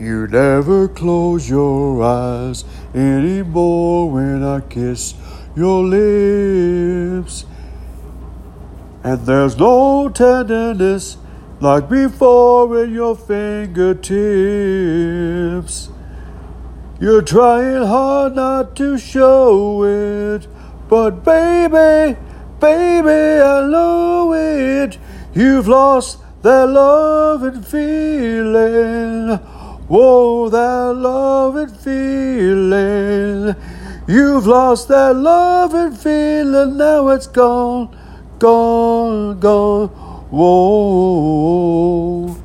You never close your eyes anymore when I kiss your lips. And there's no tenderness like before in your fingertips. You're trying hard not to show it, but baby, I know it. You've lost that loving feeling. Whoa, that loving feeling. You've lost that loving feeling. Now it's gone. Whoa.